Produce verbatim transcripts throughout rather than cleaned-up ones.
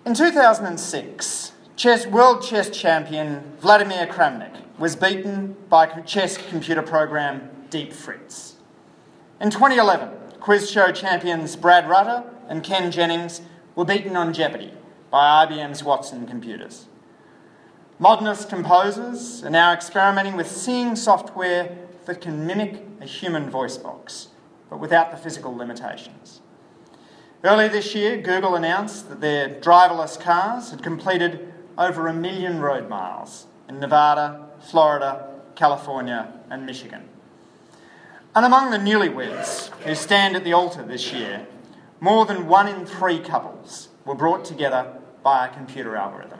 In two thousand six, chess, world chess champion Vladimir Kramnik was beaten by chess computer program Deep Fritz. In twenty eleven, quiz show champions Brad Rutter and Ken Jennings were beaten on Jeopardy by I B M's Watson computers. Modernist composers are now experimenting with seeing software that can mimic a human voice box, but without the physical limitations. Earlier this year, Google announced that their driverless cars had completed over a million road miles in Nevada, Florida, California, and Michigan. And among the newlyweds who stand at the altar this year, more than one in three couples were brought together by a computer algorithm.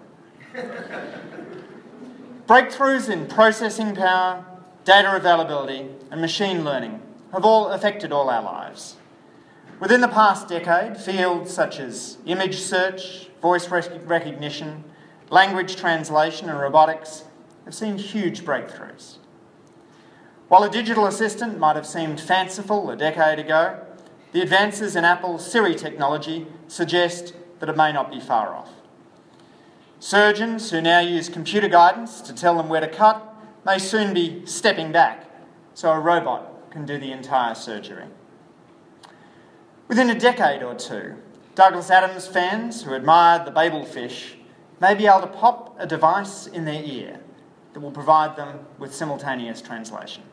Breakthroughs in processing power, data availability, and machine learning have all affected all our lives. Within the past decade, fields such as image search, voice rec- recognition, language translation, and robotics have seen huge breakthroughs. While a digital assistant might have seemed fanciful a decade ago, the advances in Apple's Siri technology suggest that it may not be far off. Surgeons who now use computer guidance to tell them where to cut may soon be stepping back so a robot can do the entire surgery. Within a decade or two, Douglas Adams fans who admired the Babel fish may be able to pop a device in their ear that will provide them with simultaneous translation.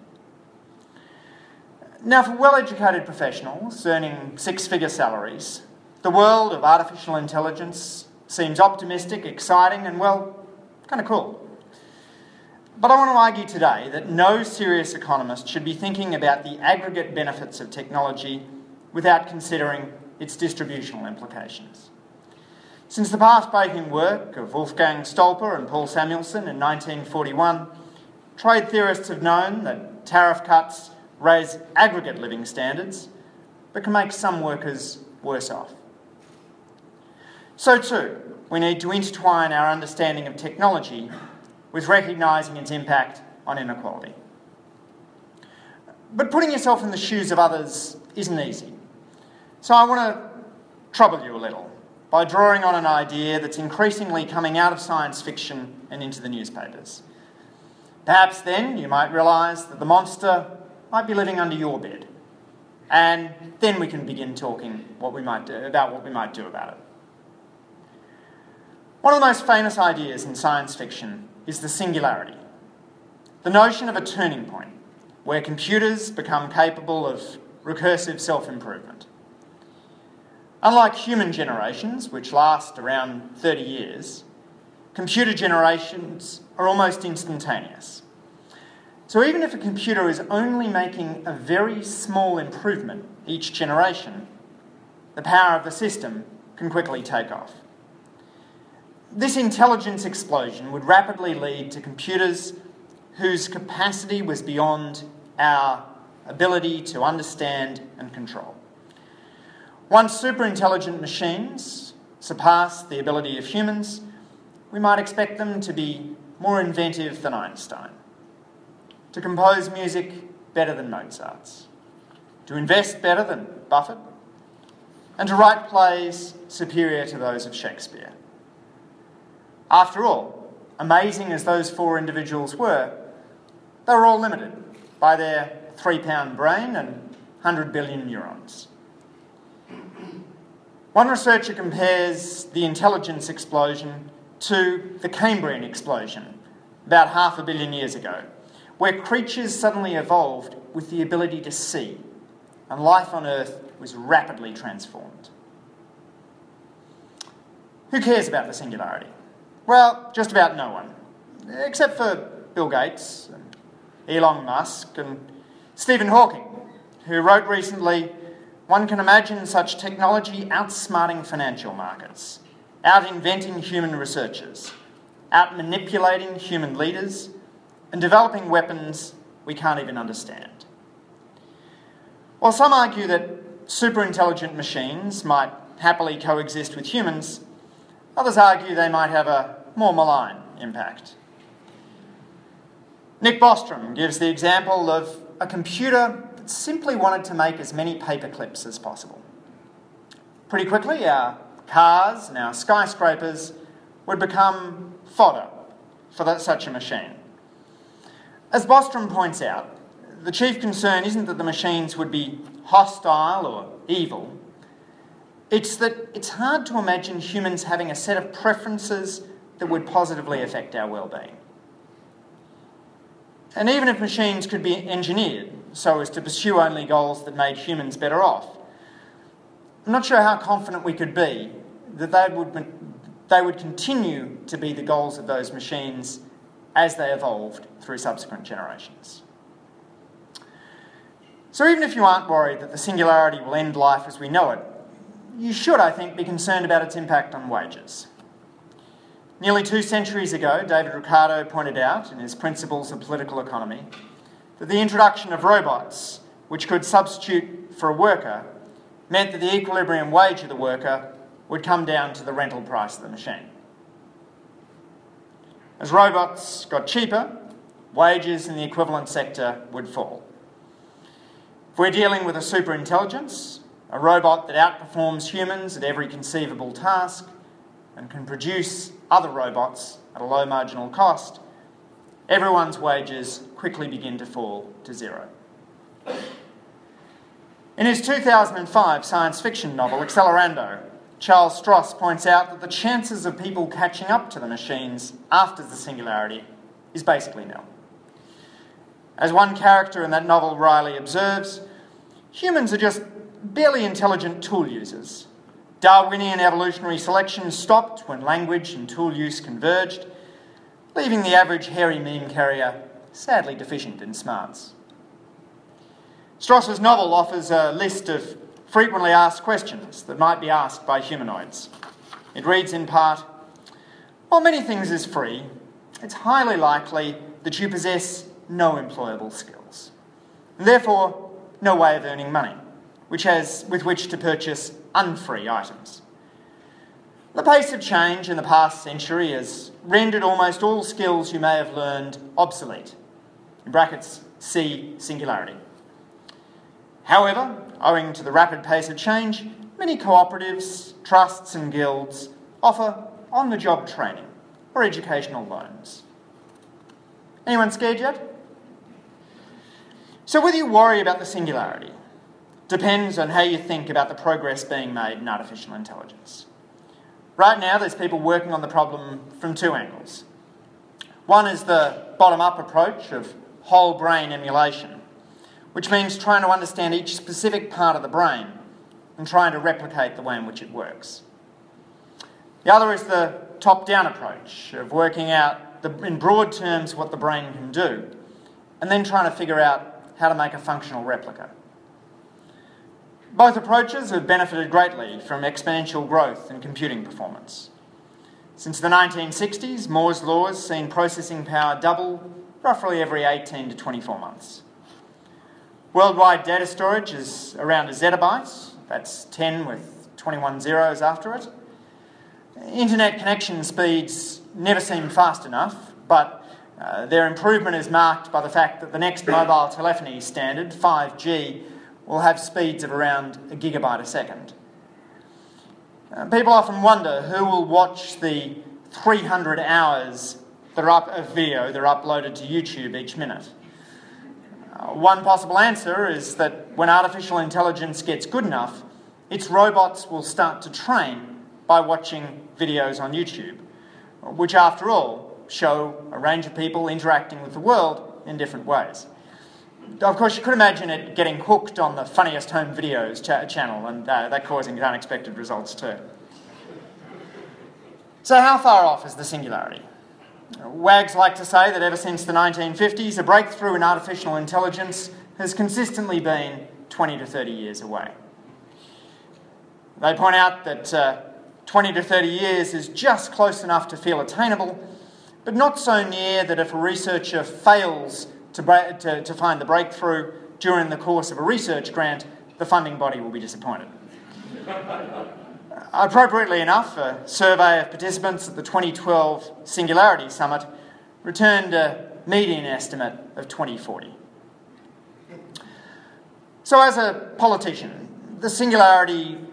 Now, for well-educated professionals earning six-figure salaries, the world of artificial intelligence seems optimistic, exciting, and, well, kind of cool. But I want to argue today that no serious economist should be thinking about the aggregate benefits of technology without considering its distributional implications. Since the path-breaking work of Wolfgang Stolper and Paul Samuelson in nineteen forty-one, trade theorists have known that tariff cuts raise aggregate living standards, but can make some workers worse off. So too, we need to intertwine our understanding of technology with recognising its impact on inequality. But putting yourself in the shoes of others isn't easy. So I want to trouble you a little by drawing on an idea that's increasingly coming out of science fiction and into the newspapers. Perhaps then you might realise that the monster might be living under your bed, and then we can begin talking what we might do, about what we might do about it. One of the most famous ideas in science fiction is the singularity, the notion of a turning point where computers become capable of recursive self-improvement. Unlike human generations, which last around thirty years, computer generations are almost instantaneous. So even if a computer is only making a very small improvement each generation, the power of the system can quickly take off. This intelligence explosion would rapidly lead to computers whose capacity was beyond our ability to understand and control. Once super-intelligent machines surpass the ability of humans, we might expect them to be more inventive than Einstein, to compose music better than Mozart's, to invest better than Buffett, and to write plays superior to those of Shakespeare. After all, amazing as those four individuals were, they were all limited by their three-pound brain and one hundred billion neurons. One researcher compares the intelligence explosion to the Cambrian explosion about half a billion years ago, where creatures suddenly evolved with the ability to see, and life on Earth was rapidly transformed. Who cares about the singularity? Well, just about no one, except for Bill Gates, and Elon Musk, and Stephen Hawking, who wrote recently, "One can imagine such technology outsmarting financial markets, out-inventing human researchers, out-manipulating human leaders, and developing weapons we can't even understand." While some argue that super-intelligent machines might happily coexist with humans, others argue they might have a more malign impact. Nick Bostrom gives the example of a computer that simply wanted to make as many paper clips as possible. Pretty quickly, our cars, now skyscrapers, would become fodder for that, such a machine. As Bostrom points out, the chief concern isn't that the machines would be hostile or evil. It's that it's hard to imagine humans having a set of preferences that would positively affect our well-being. And even if machines could be engineered so as to pursue only goals that made humans better off, I'm not sure how confident we could be that they would, they would continue to be the goals of those machines as they evolved through subsequent generations. So even if you aren't worried that the singularity will end life as we know it, you should, I think, be concerned about its impact on wages. Nearly two centuries ago, David Ricardo pointed out in his Principles of Political Economy that the introduction of robots, which could substitute for a worker, meant that the equilibrium wage of the worker would come down to the rental price of the machine. As robots got cheaper, wages in the equivalent sector would fall. If we're dealing with a superintelligence, a robot that outperforms humans at every conceivable task and can produce other robots at a low marginal cost, everyone's wages quickly begin to fall to zero. In his two thousand five science fiction novel, Accelerando, Charles Stross points out that the chances of people catching up to the machines after the singularity is basically nil. As one character in that novel wryly observes, humans are just barely intelligent tool users. Darwinian evolutionary selection stopped when language and tool use converged, leaving the average hairy meme carrier sadly deficient in smarts. Stross's novel offers a list of frequently asked questions that might be asked by humanoids. It reads in part, "While many things is free, it's highly likely that you possess no employable skills, and therefore no way of earning money, which has with which to purchase unfree items. The pace of change in the past century has rendered almost all skills you may have learned obsolete." In brackets, see singularity. However, owing to the rapid pace of change, many cooperatives, trusts and guilds offer on-the-job training or educational loans. Anyone scared yet? So whether you worry about the singularity depends on how you think about the progress being made in artificial intelligence. Right now, there's people working on the problem from two angles. One is the bottom-up approach of whole brain emulation, which means trying to understand each specific part of the brain and trying to replicate the way in which it works. The other is the top-down approach of working out the, in broad terms what the brain can do and then trying to figure out how to make a functional replica. Both approaches have benefited greatly from exponential growth in computing performance. Since the nineteen sixties, Moore's law has seen processing power double roughly every eighteen to twenty-four months. Worldwide data storage is around a zettabyte, that's ten with twenty-one zeros after it. Internet connection speeds never seem fast enough, but uh, their improvement is marked by the fact that the next mobile telephony standard, five G, will have speeds of around a gigabyte a second. Uh, people often wonder who will watch the three hundred hours that are up of video that are uploaded to YouTube each minute. Uh, one possible answer is that when artificial intelligence gets good enough, its robots will start to train by watching videos on YouTube, which after all show a range of people interacting with the world in different ways. Of course, you could imagine it getting hooked on the funniest home videos ch- channel and uh, that causing unexpected results too. So how far off is the singularity? Wags like to say that ever since the nineteen fifties, a breakthrough in artificial intelligence has consistently been twenty to thirty years away. They point out that uh, twenty to thirty years is just close enough to feel attainable, but not so near that if a researcher fails to, bra- to, to find the breakthrough during the course of a research grant, the funding body will be disappointed. Appropriately enough, a survey of participants at the twenty twelve Singularity Summit returned a median estimate of twenty forty. So as a politician, the singularity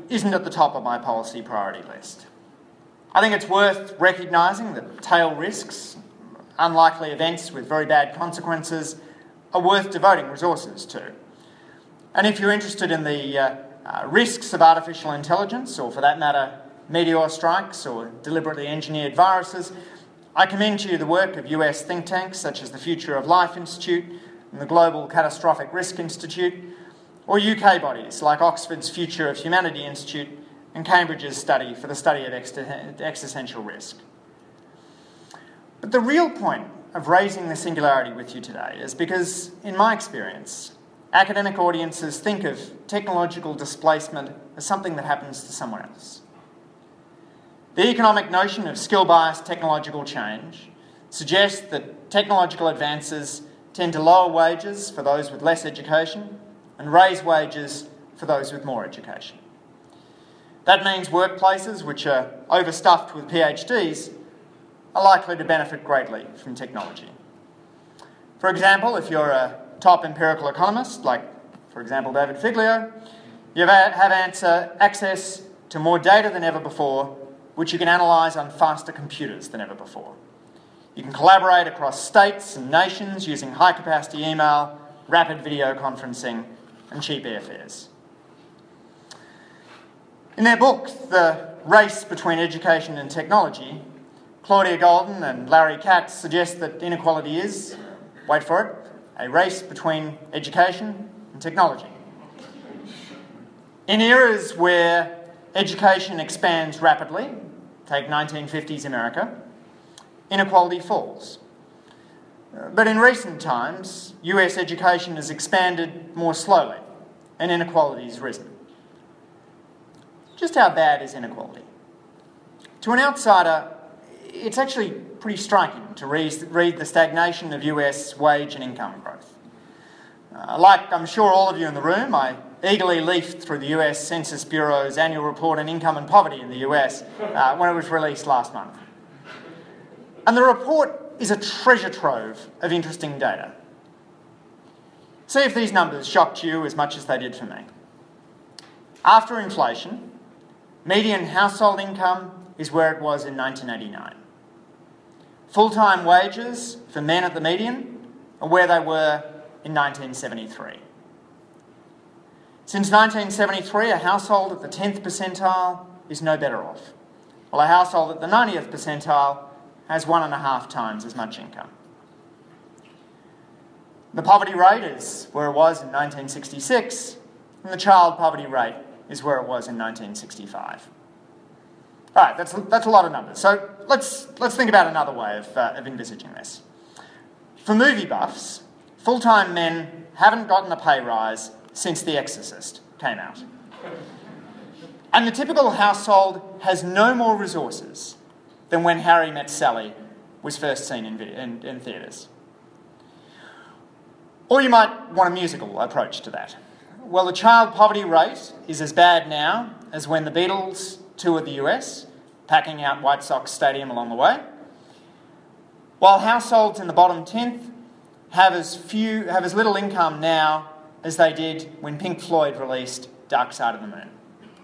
isn't at the top of my policy priority list. I think it's worth recognising that tail risks, unlikely events with very bad consequences, are worth devoting resources to. And if you're interested in the uh, uh, risks of artificial intelligence, or for that matter, meteor strikes or deliberately engineered viruses, I commend to you the work of U S think tanks such as the Future of Life Institute and the Global Catastrophic Risk Institute, or U K bodies like Oxford's Future of Humanity Institute and Cambridge's study for the study of ex- existential risk. But the real point of raising the singularity with you today is because, in my experience, academic audiences think of technological displacement as something that happens to someone else. The economic notion of skill-biased technological change suggests that technological advances tend to lower wages for those with less education and raise wages for those with more education. That means workplaces which are overstuffed with PhDs are likely to benefit greatly from technology. For example, if you're a top empirical economist, like, for example, David Figlio, you have answer access to more data than ever before, which you can analyse on faster computers than ever before. You can collaborate across states and nations using high-capacity email, rapid video conferencing, and cheap airfares. In their book, The Race Between Education and Technology, Claudia Golden and Larry Katz suggest that inequality is, wait for it, a race between education and technology. In eras where education expands rapidly, take nineteen fifties America, inequality falls. But in recent times, U S education has expanded more slowly and inequality has risen. Just how bad is inequality? To an outsider, it's actually pretty striking to read, read the stagnation of U S wage and income growth. Uh, like I'm sure all of you in the room, I eagerly leafed through the U S Census Bureau's annual report on income and poverty in the U S uh, when it was released last month. And the report is a treasure trove of interesting data. See if these numbers shocked you as much as they did for me. After inflation, median household income is where it was in nineteen eighty-nine. Full-time wages for men at the median are where they were in nineteen seventy-three. Since nineteen seventy-three, a household at the tenth percentile is no better off, while a household at the ninetieth percentile has one and a half times as much income. The poverty rate is where it was in nineteen sixty-six, and the child poverty rate is where it was in nineteen sixty-five. All right, that's, that's a lot of numbers. So let's, let's think about another way of, uh, of envisaging this. For movie buffs, full-time men haven't gotten a pay rise since The Exorcist came out. And the typical household has no more resources than when Harry Met Sally was first seen in, in, in theatres. Or you might want a musical approach to that. Well, the child poverty rate is as bad now as when the Beatles toured the U S, packing out White Sox Stadium along the way, while households in the bottom tenth have as few, have as little income now as they did when Pink Floyd released Dark Side of the Moon.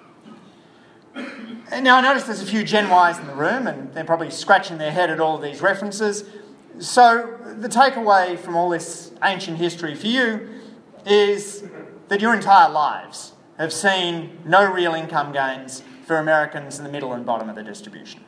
And now I notice there's a few Gen Ys in the room and they're probably scratching their head at all of these references. So the takeaway from all this ancient history for you is that your entire lives have seen no real income gains for Americans in the middle and bottom of the distribution.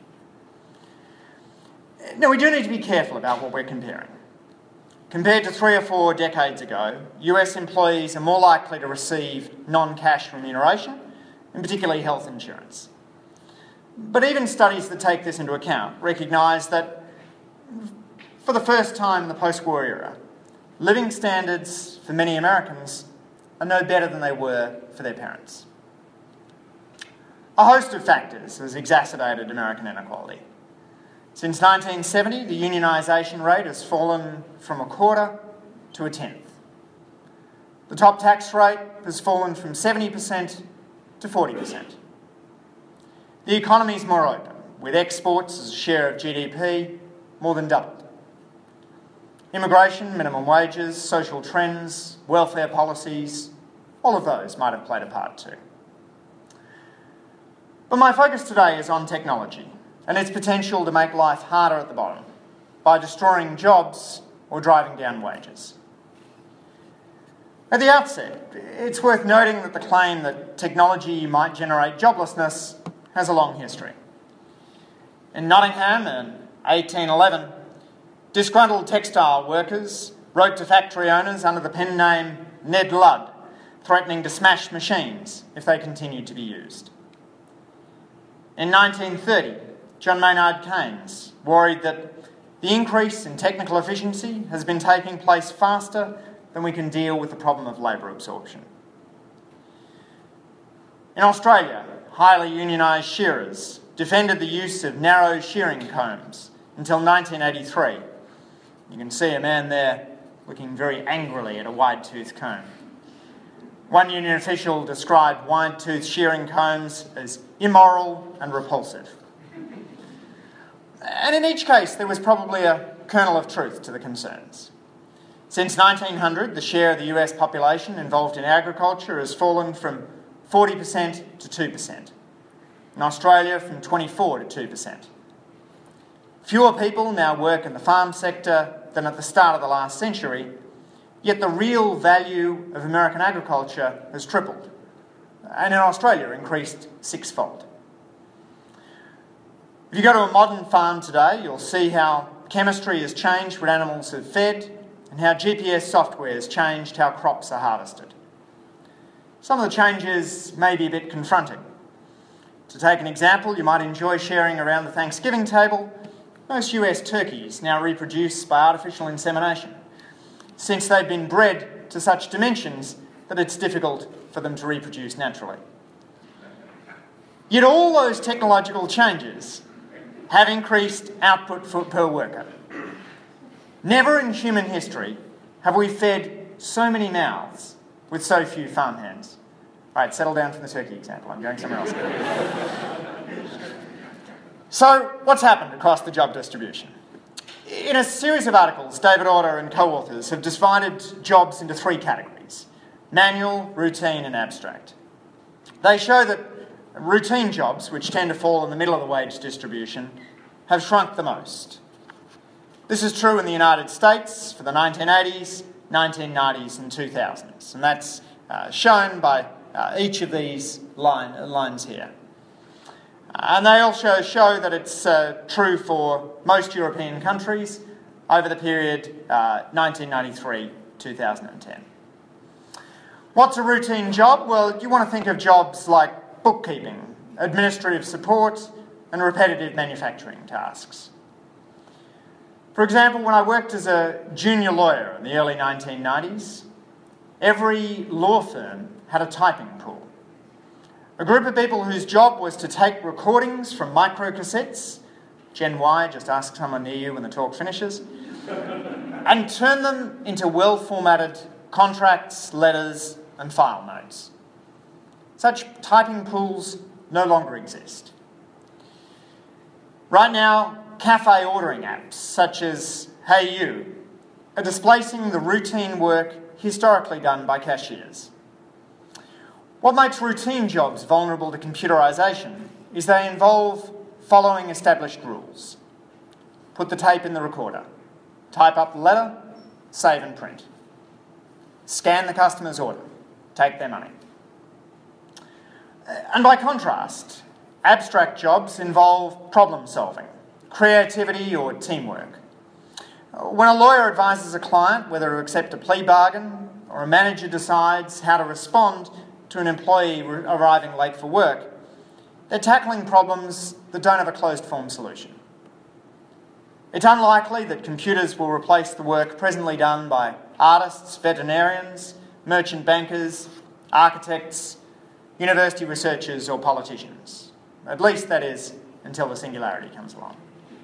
Now, we do need to be careful about what we're comparing. Compared to three or four decades ago, U S employees are more likely to receive non-cash remuneration, and particularly health insurance. But even studies that take this into account recognise that for the first time in the post-war era, living standards for many Americans are no better than they were for their parents. A host of factors has exacerbated American inequality. Since nineteen seventy, the unionisation rate has fallen from a quarter to a tenth. The top tax rate has fallen from seventy percent to forty percent. The economy is more open, with exports as a share of G D P more than doubled. Immigration, minimum wages, social trends, welfare policies, all of those might have played a part too. But my focus today is on technology and its potential to make life harder at the bottom by destroying jobs or driving down wages. At the outset, it's worth noting that the claim that technology might generate joblessness has a long history. In Nottingham in eighteen eleven, disgruntled textile workers wrote to factory owners under the pen name Ned Ludd, threatening to smash machines if they continued to be used. In nineteen thirty, John Maynard Keynes worried that the increase in technical efficiency has been taking place faster than we can deal with the problem of labour absorption. In Australia, highly unionised shearers defended the use of narrow shearing combs until nineteen eighty-three. You can see a man there looking very angrily at a wide-toothed comb. One union official described wide-toothed shearing combs as immoral and repulsive. And in each case, there was probably a kernel of truth to the concerns. Since nineteen hundred, the share of the U S population involved in agriculture has fallen from forty percent to two percent. In Australia, from twenty-four to two percent. Fewer people now work in the farm sector than at the start of the last century, yet the real value of American agriculture has tripled, and in Australia increased sixfold. If you go to a modern farm today, you'll see how chemistry has changed what animals have fed and how G P S software has changed how crops are harvested. Some of the changes may be a bit confronting. To take an example, you might enjoy sharing around the Thanksgiving table. Most U S turkeys now reproduce by artificial insemination, since they've been bred to such dimensions that it's difficult for them to reproduce naturally. Yet all those technological changes have increased output for, per worker. Never in human history have we fed so many mouths with so few farmhands. All right, settle down from the turkey example. I'm going somewhere else. So, what's happened across the job distribution? In a series of articles, David Order and co-authors have divided jobs into three categories: manual, routine and abstract. They show that routine jobs, which tend to fall in the middle of the wage distribution, have shrunk the most. This is true in the United States for the nineteen eighties, nineteen nineties and two thousands, and that's uh, shown by uh, each of these line, lines here. And they also show that it's uh, true for most European countries over the period uh, nineteen ninety-three to two thousand ten. What's a routine job? Well, you want to think of jobs like bookkeeping, administrative support, and repetitive manufacturing tasks. For example, when I worked as a junior lawyer in the early nineteen nineties, every law firm had a typing pool. A group of people whose job was to take recordings from microcassettes, Gen Y, just ask someone near you when the talk finishes, and turn them into well-formatted contracts, letters, and file notes. Such typing pools no longer exist. Right now, cafe ordering apps such as Hey You are displacing the routine work historically done by cashiers. What makes routine jobs vulnerable to computerisation is they involve following established rules. Put the tape in the recorder, type up the letter, save and print. Scan the customer's order, take their money. And by contrast, abstract jobs involve problem solving, creativity or teamwork. When a lawyer advises a client whether to accept a plea bargain, or a manager decides how to respond to an employee arriving late for work, they're tackling problems that don't have a closed-form solution. It's unlikely that computers will replace the work presently done by artists, veterinarians, merchant bankers, architects, university researchers or politicians. At least, that is, until the singularity comes along.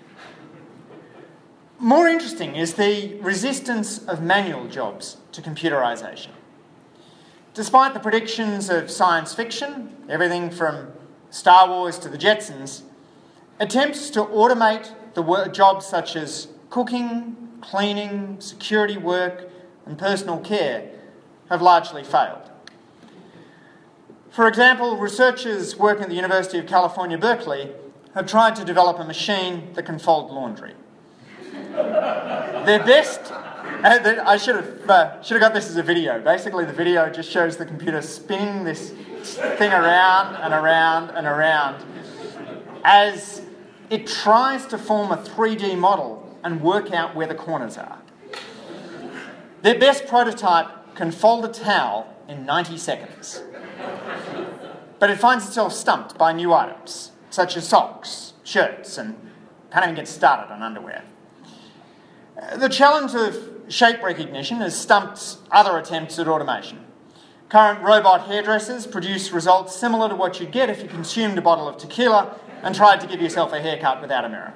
More interesting is the resistance of manual jobs to computerisation. Despite the predictions of science fiction, everything from Star Wars to the Jetsons, attempts to automate the work, jobs such as cooking, cleaning, security work and personal care have largely failed. For example, researchers working at the University of California, Berkeley, have tried to develop a machine that can fold laundry. Their best... Uh, I should have, uh, should have got this as a video. Basically, the video just shows the computer spinning this thing around and around and around as it tries to form a three D model and work out where the corners are. Their best prototype can fold a towel in ninety seconds. But it finds itself stumped by new items, such as socks, shirts, and can't even get started on underwear. Uh, the challenge of shape recognition has stumped other attempts at automation. Current robot hairdressers produce results similar to what you'd get if you consumed a bottle of tequila and tried to give yourself a haircut without a mirror.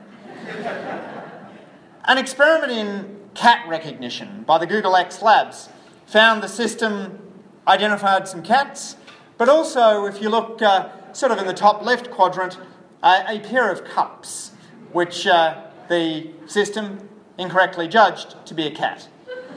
An experiment in cat recognition by the Google X Labs found the system identified some cats, but also, if you look uh, sort of in the top left quadrant, uh, a pair of cups, which uh, the system incorrectly judged to be a cat.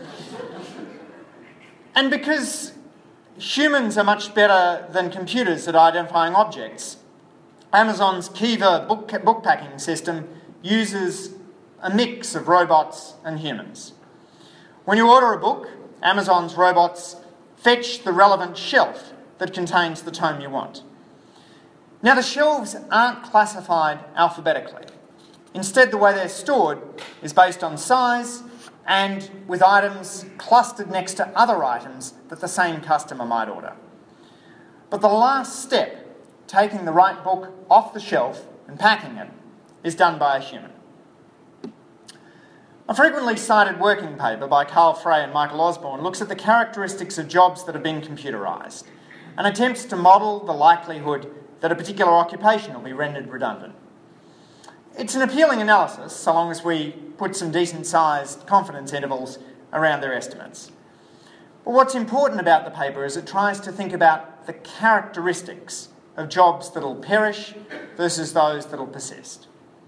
And because humans are much better than computers at identifying objects, Amazon's Kiva book, book packing system uses a mix of robots and humans. When you order a book, Amazon's robots fetch the relevant shelf that contains the tome you want. Now, the shelves aren't classified alphabetically. Instead, the way they're stored is based on size and with items clustered next to other items that the same customer might order. But the last step, taking the right book off the shelf and packing it, is done by a human. A frequently cited working paper by Carl Frey and Michael Osborne looks at the characteristics of jobs that have been computerised and attempts to model the likelihood that a particular occupation will be rendered redundant. It's an appealing analysis, so long as we put some decent-sized confidence intervals around their estimates. But what's important about the paper is it tries to think about the characteristics of jobs that'll perish versus those that'll persist.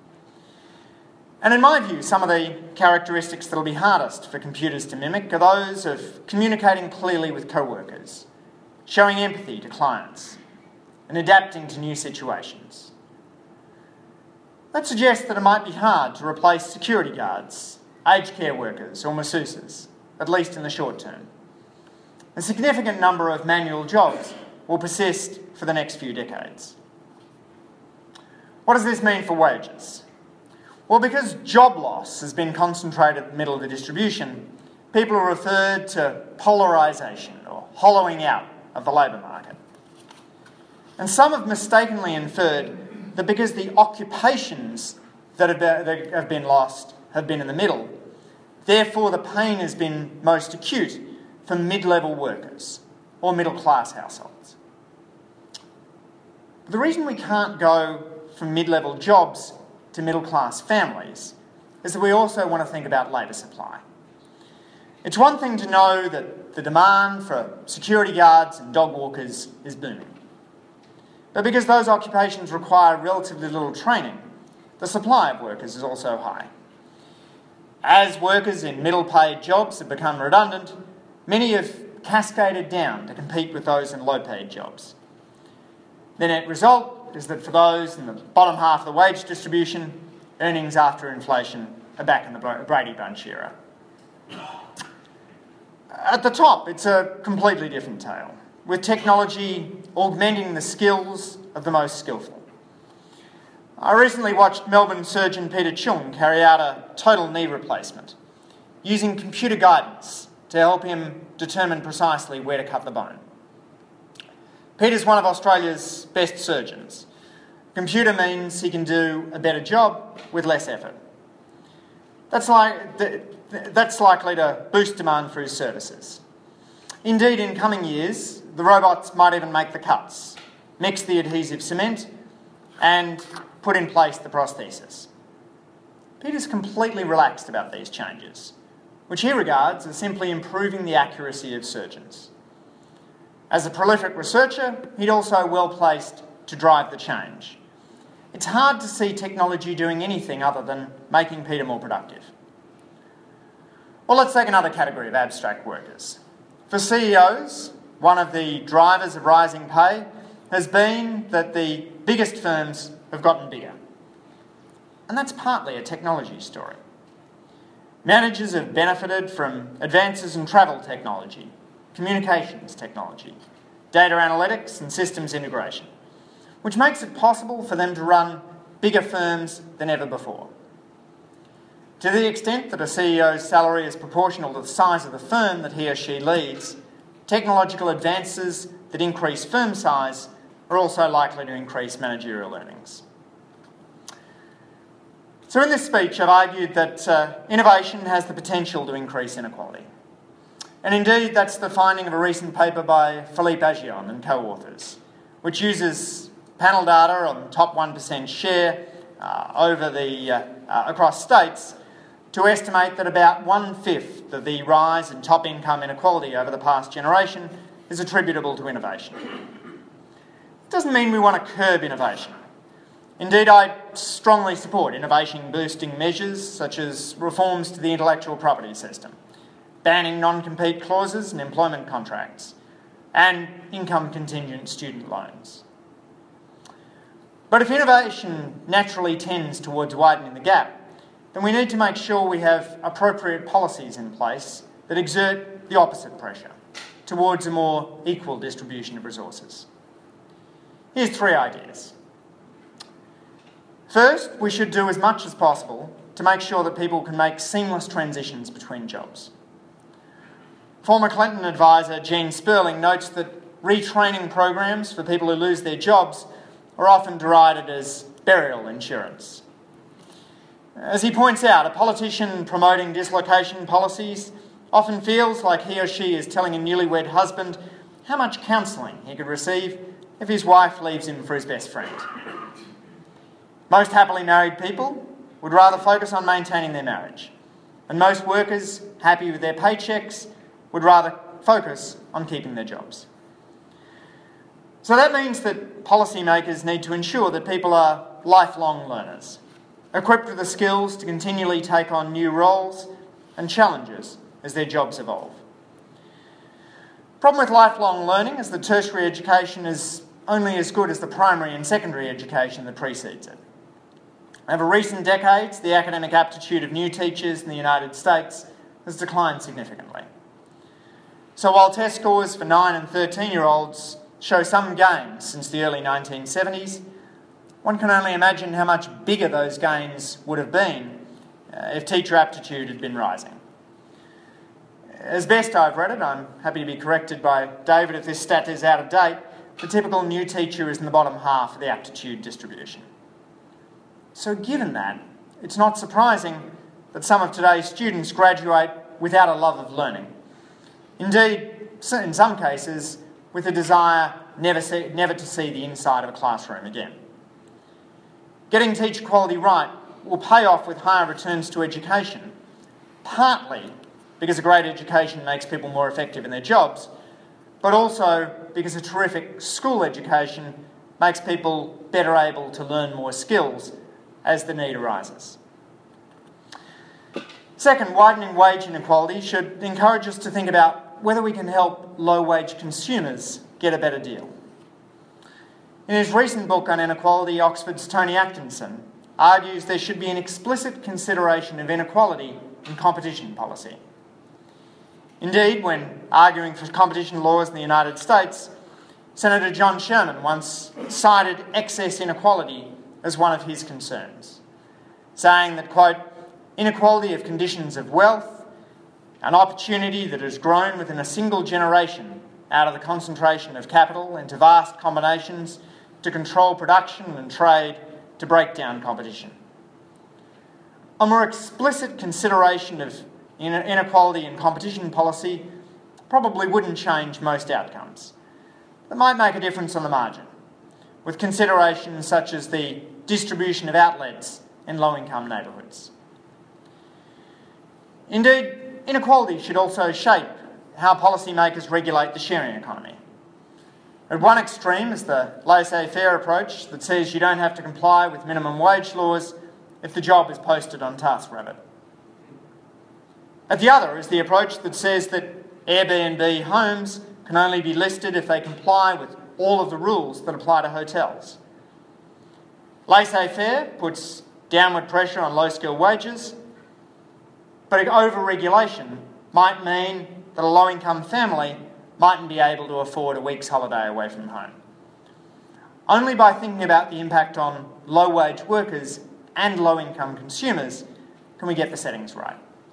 And in my view, some of the characteristics that'll be hardest for computers to mimic are those of communicating clearly with co-workers, showing empathy to clients, and adapting to new situations. That suggests that it might be hard to replace security guards, aged care workers or masseuses, at least in the short term. A significant number of manual jobs will persist for the next few decades. What does this mean for wages? Well, because job loss has been concentrated in the middle of the distribution, people are referred to polarisation or hollowing out of the labour market. And some have mistakenly inferred that because the occupations that have been lost have been in the middle, therefore the pain has been most acute for mid-level workers or middle-class households. But the reason we can't go from mid-level jobs to middle-class families is that we also want to think about labour supply. It's one thing to know that the demand for security guards and dog walkers is booming. But because those occupations require relatively little training, the supply of workers is also high. As workers in middle-paid jobs have become redundant, many have cascaded down to compete with those in low-paid jobs. The net result is that for those in the bottom half of the wage distribution, earnings after inflation are back in the Brady Bunch era. At the top, it's a completely different tale, with technology augmenting the skills of the most skillful. I recently watched Melbourne surgeon Peter Chung carry out a total knee replacement, using computer guidance to help him determine precisely where to cut the bone. Peter's one of Australia's best surgeons. Computer means he can do a better job with less effort. That's, like, that's likely to boost demand for his services. Indeed, in coming years, the robots might even make the cuts, mix the adhesive cement, and put in place the prosthesis. Peter's completely relaxed about these changes, which he regards as simply improving the accuracy of surgeons. As a prolific researcher, he's also well placed to drive the change. It's hard to see technology doing anything other than making Peter more productive. Well, let's take another category of abstract workers. For C E Os, one of the drivers of rising pay has been that the biggest firms have gotten bigger. And that's partly a technology story. Managers have benefited from advances in travel technology, communications technology, data analytics and systems integration, which makes it possible for them to run bigger firms than ever before. To the extent that a C E O's salary is proportional to the size of the firm that he or she leads, technological advances that increase firm size are also likely to increase managerial earnings. So in this speech, I've argued that uh, innovation has the potential to increase inequality. And indeed, that's the finding of a recent paper by Philippe Aghion and co-authors, which uses panel data on top one percent share uh, over the, uh, uh, across states to estimate that about one-fifth of the rise in top income inequality over the past generation is attributable to innovation. It doesn't mean we want to curb innovation. Indeed, I strongly support innovation-boosting measures such as reforms to the intellectual property system, banning non-compete clauses in employment contracts, and income-contingent student loans. But if innovation naturally tends towards widening the gap, then we need to make sure we have appropriate policies in place that exert the opposite pressure towards a more equal distribution of resources. Here's three ideas. First, we should do as much as possible to make sure that people can make seamless transitions between jobs. Former Clinton advisor Gene Sperling notes that retraining programs for people who lose their jobs are often derided as burial insurance. As he points out, a politician promoting dislocation policies often feels like he or she is telling a newlywed husband how much counselling he could receive if his wife leaves him for his best friend. Most happily married people would rather focus on maintaining their marriage, and most workers, happy with their paychecks, would rather focus on keeping their jobs. So that means that policymakers need to ensure that people are lifelong learners, equipped with the skills to continually take on new roles and challenges as their jobs evolve. The problem with lifelong learning is that tertiary education is only as good as the primary and secondary education that precedes it. Over recent decades, the academic aptitude of new teachers in the United States has declined significantly. So while test scores for nine and thirteen-year-olds show some gains since the early nineteen seventies, one can only imagine how much bigger those gains would have been uh, if teacher aptitude had been rising. As best I've read it, I'm happy to be corrected by David if this stat is out of date, the typical new teacher is in the bottom half of the aptitude distribution. So given that, it's not surprising that some of today's students graduate without a love of learning. Indeed, in some cases, with a desire never, see, never to see the inside of a classroom again. Getting teacher quality right will pay off with higher returns to education, partly because a great education makes people more effective in their jobs, but also because a terrific school education makes people better able to learn more skills as the need arises. Second, widening wage inequality should encourage us to think about whether we can help low-wage consumers get a better deal. In his recent book on inequality, Oxford's Tony Atkinson argues there should be an explicit consideration of inequality in competition policy. Indeed, when arguing for competition laws in the United States, Senator John Sherman once cited excess inequality as one of his concerns, saying that, quote, inequality of conditions of wealth, an opportunity that has grown within a single generation out of the concentration of capital into vast combinations to control production and trade to break down competition. A more explicit consideration of inequality in competition policy probably wouldn't change most outcomes. It might make a difference on the margin, with considerations such as the distribution of outlets in low-income neighbourhoods. Indeed, inequality should also shape how policymakers regulate the sharing economy. At one extreme is the laissez-faire approach that says you don't have to comply with minimum wage laws if the job is posted on TaskRabbit. At the other is the approach that says that Airbnb homes can only be listed if they comply with all of the rules that apply to hotels. Laissez-faire puts downward pressure on low-skilled wages, but over-regulation might mean that a low-income family mightn't be able to afford a week's holiday away from home. Only by thinking about the impact on low-wage workers and low-income consumers can we get the settings right.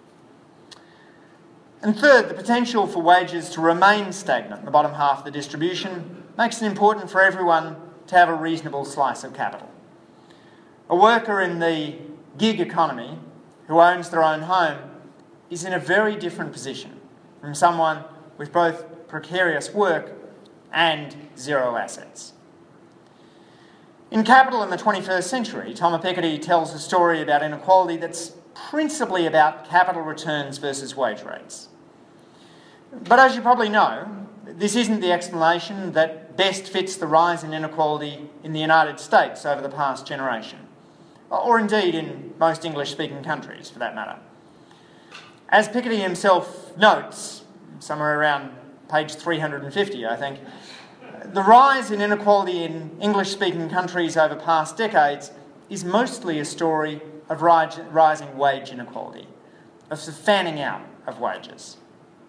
And third, the potential for wages to remain stagnant in the bottom half of the distribution makes it important for everyone to have a reasonable slice of capital. A worker in the gig economy who owns their own home is in a very different position from someone with both precarious work and zero assets. In Capital in the twenty-first century, Thomas Piketty tells a story about inequality that's principally about capital returns versus wage rates. But as you probably know, this isn't the explanation that best fits the rise in inequality in the United States over the past generation, or indeed in most English-speaking countries for that matter. As Piketty himself notes, somewhere around page three hundred fifty, I think, the rise in inequality in English-speaking countries over past decades is mostly a story of rising wage inequality, of the fanning out of wages.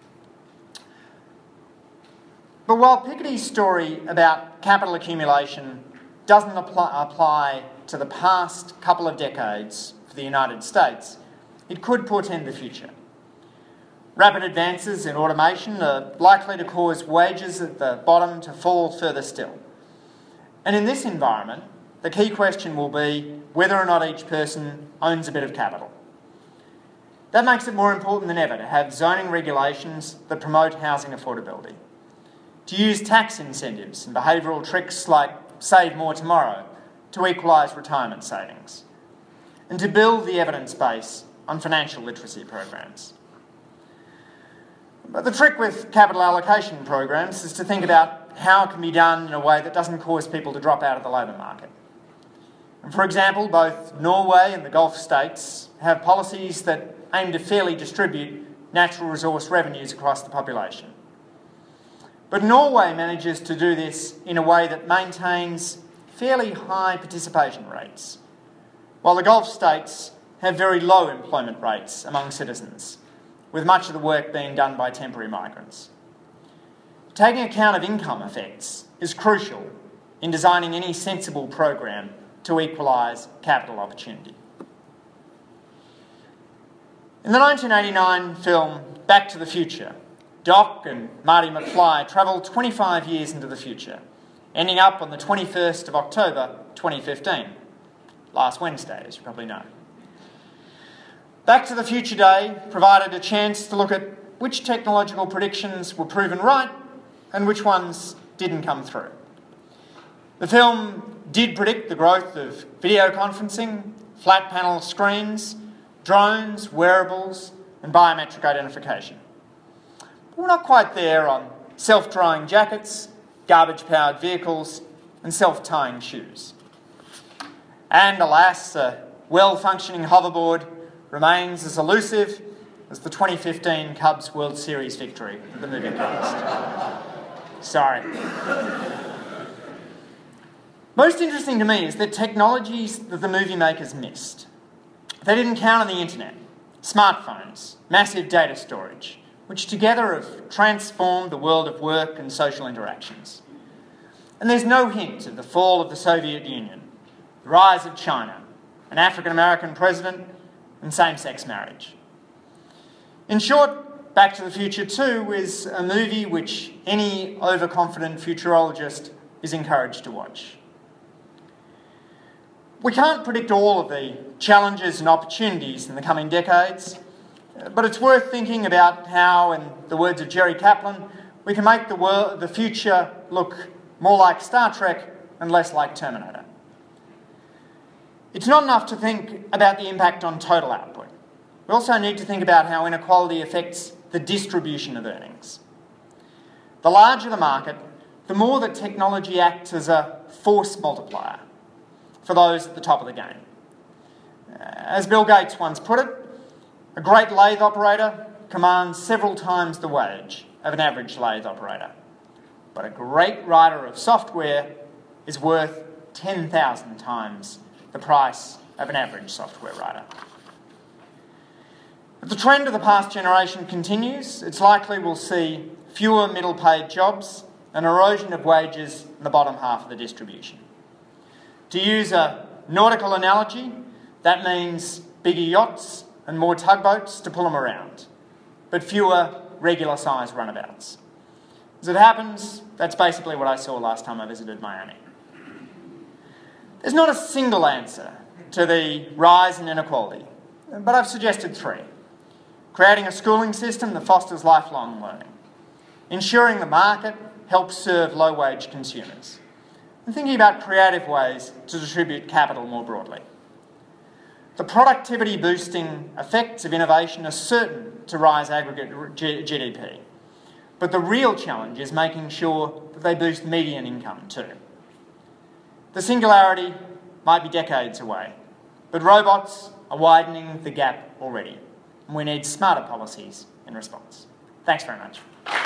But while Piketty's story about capital accumulation doesn't apply, apply to the past couple of decades for the United States, it could portend the future. Rapid advances in automation are likely to cause wages at the bottom to fall further still. And in this environment, the key question will be whether or not each person owns a bit of capital. That makes it more important than ever to have zoning regulations that promote housing affordability, to use tax incentives and behavioural tricks like Save More Tomorrow to equalise retirement savings, and to build the evidence base on financial literacy programs. But the trick with capital allocation programs is to think about how it can be done in a way that doesn't cause people to drop out of the labour market. And for example, both Norway and the Gulf states have policies that aim to fairly distribute natural resource revenues across the population. But Norway manages to do this in a way that maintains fairly high participation rates, while the Gulf states have very low employment rates among citizens, with much of the work being done by temporary migrants. Taking account of income effects is crucial in designing any sensible program to equalise capital opportunity. In the nineteen eighty-nine film Back to the Future, Doc and Marty McFly travel twenty-five years into the future, ending up on the twenty-first of October twenty fifteen, last Wednesday, as you probably know. Back to the Future Day provided a chance to look at which technological predictions were proven right and which ones didn't come through. The film did predict the growth of video conferencing, flat panel screens, drones, wearables, and biometric identification. But we're not quite there on self-drying jackets, garbage-powered vehicles, and self-tying shoes. And alas, a well-functioning hoverboard remains as elusive as the twenty fifteen Cubs World Series victory at the movie cast. Sorry. Most interesting to me is that technologies that the movie makers missed. They didn't count on the internet, smartphones, massive data storage, which together have transformed the world of work and social interactions. And there's no hint of the fall of the Soviet Union, the rise of China, an African-American president, and same-sex marriage. In short, Back to the Future two is a movie which any overconfident futurologist is encouraged to watch. We can't predict all of the challenges and opportunities in the coming decades, but it's worth thinking about how, in the words of Jerry Kaplan, we can make the, world, the future look more like Star Trek and less like Terminator. It's not enough to think about the impact on total output. We also need to think about how inequality affects the distribution of earnings. The larger the market, the more that technology acts as a force multiplier for those at the top of the game. As Bill Gates once put it, a great lathe operator commands several times the wage of an average lathe operator. but a great writer of software is worth ten thousand times the price of an average software writer. If the trend of the past generation continues, it's likely we'll see fewer middle-paid jobs and erosion of wages in the bottom half of the distribution. To use a nautical analogy, that means bigger yachts and more tugboats to pull them around, but fewer regular-sized runabouts. As it happens, that's basically what I saw last time I visited Miami. There's not a single answer to the rise in inequality, but I've suggested three. Creating a schooling system that fosters lifelong learning, ensuring the market helps serve low-wage consumers, and thinking about creative ways to distribute capital more broadly. The productivity-boosting effects of innovation are certain to rise aggregate G D P, but the real challenge is making sure that they boost median income too. The singularity might be decades away, but robots are widening the gap already, and we need smarter policies in response. Thanks very much.